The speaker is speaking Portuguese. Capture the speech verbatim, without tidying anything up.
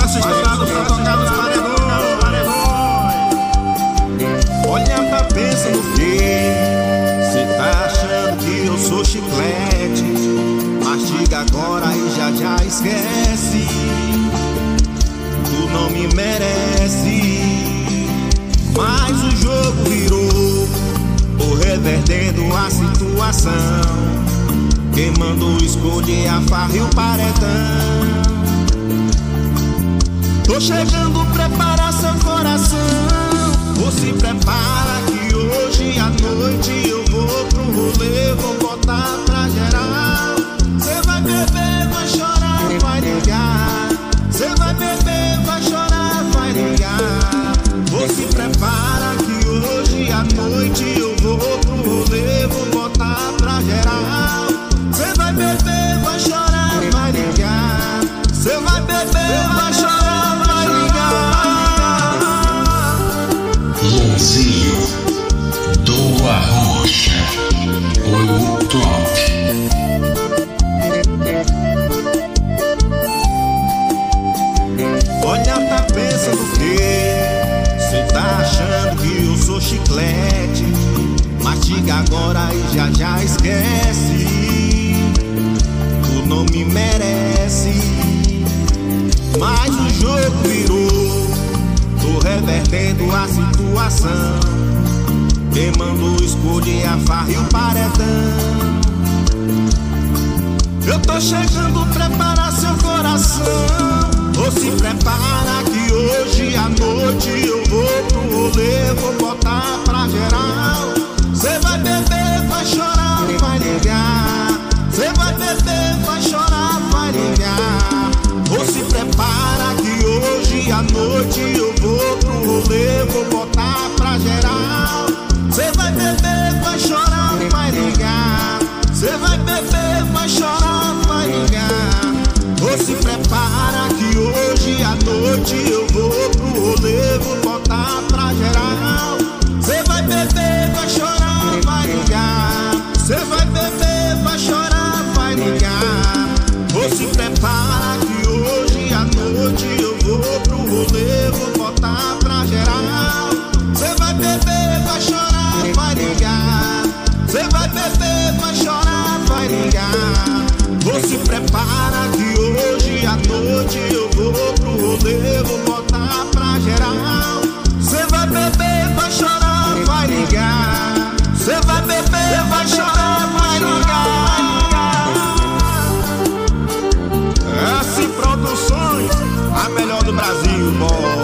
Braço estourado pra tocar nos paredões. Olha pra pensa no quê? Cê tá achando que eu sou chiclete? Mastiga agora e já já esquece. Tu não me merece. Mas o jogo virou, tô revertendo a situação. Quem mandou escolher a farra e o paredão? Tô chegando, prepara seu coração. Ou se prepara que hoje à noite eu vou pro rolê, vou botar pra geral. Cê vai beber, vai chorar, vai ligar. Cê vai beber, vai chorar, vai ligar. Ou se prepara que hoje à noite eu vou pro rolê, vou botar pra geral. Cê vai beber, vai chorar, vai ligar. Cê vai beber, vai chorar, vai ligar. Lonzinho do Arrocha, o top. Olha, tá pensando o quê? Cê tá achando que eu sou chiclete? Mastiga agora e já já esquece. Tu não me merece. Mas o jogo virou, tô revertendo a situação. Quem mandou escolher a farra e o paredão? Eu tô chegando, prepara seu coração. Ou se prepara que hoje à noite eu vou pro rolê, vou botar pra geral. Cê vai beber, vai chorar, vai ligar. Cê vai beber, vai chorar, vai ligar. Ou se prepara que hoje à noite eu vou pro rolê, vou botar pra geral. Cê vai beber, vai chorar, vai ligar. Cê vai beber, vai chorar, vai ligar. Ou se prepara que hoje à noite eu vou pro rolê, vou botar pra geral. Cê vai beber, vai chorar, vai ligar. Cê vai beber, vai chorar, vai ligar. Ou se prepara que hoje à noite eu vou pro rolê, vou botar pra geral. Cê vai beber, vai chorar, vai ligar. Cê vai beber, vai chorar, vai ligar. Ou se prepara que hoje à noite eu vou pro rolê, vou botar pra geral. Cê vai beber, vai chorar, vai ligar. Cê vai beber, vai chorar, vai ligar. S Produções, a melhor do Brasil, bom.